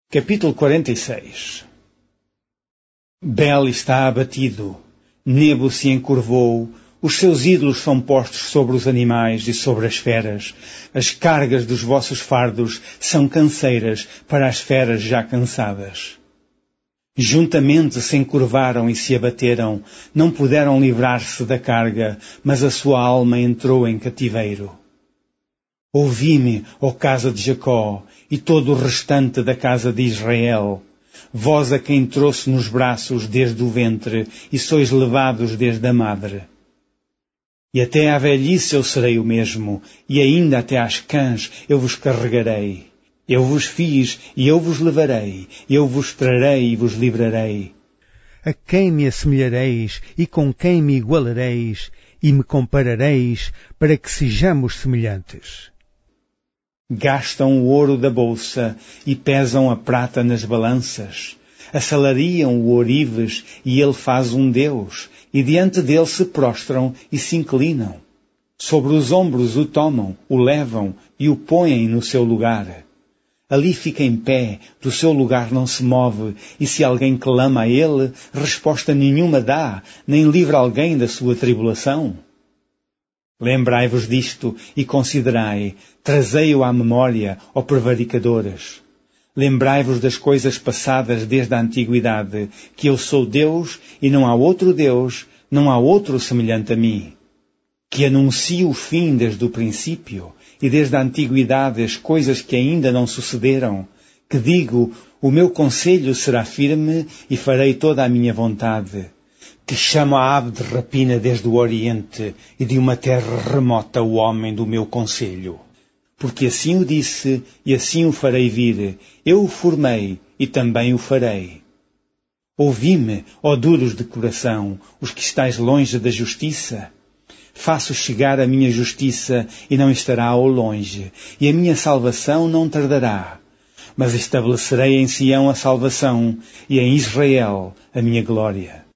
Capítulo 46. Bel está abatido, Nebo se encurvou, os seus ídolos são postos sobre os animais e sobre as feras. As cargas dos vossos fardos são canseiras para as feras já cansadas. Juntamente se encurvaram e se abateram, não puderam livrar-se da carga, mas a sua alma entrou em cativeiro. Ouvi-me, ó casa de Jacó, e todo o restante da casa de Israel, vós a quem trouxe nos braços desde o ventre, e sois levados desde a madre. E até à velhice eu serei o mesmo, e ainda até às cãs eu vos carregarei. Eu vos fiz, e eu vos levarei, eu vos trarei e vos livrarei. A quem me assemelhareis, e com quem me igualareis, e me comparareis, para que sejamos semelhantes? Gastam o ouro da bolsa e pesam a prata nas balanças. Assalariam o ourives e ele faz um deus, e diante dele se prostram e se inclinam. Sobre os ombros o tomam, o levam e o põem no seu lugar. Ali fica em pé, do seu lugar não se move, e se alguém clama a ele, resposta nenhuma dá, nem livra alguém da sua tribulação. Lembrai-vos disto e considerai, trazei-o à memória, ó prevaricadores. Lembrai-vos das coisas passadas desde a antiguidade, que eu sou Deus e não há outro Deus, não há outro semelhante a mim. Que anuncio o fim desde o princípio e desde a antiguidade as coisas que ainda não sucederam. Que digo, o meu conselho será firme e farei toda a minha vontade. Que chamo a ave de rapina desde o Oriente e de uma terra remota o homem do meu conselho. Porque assim o disse e assim o farei vir. Eu o formei e também o farei. Ouvi-me, ó duros de coração, os que estáis longe da justiça. Faço chegar a minha justiça e não estará ao longe, e a minha salvação não tardará. Mas estabelecerei em Sião a salvação e em Israel a minha glória.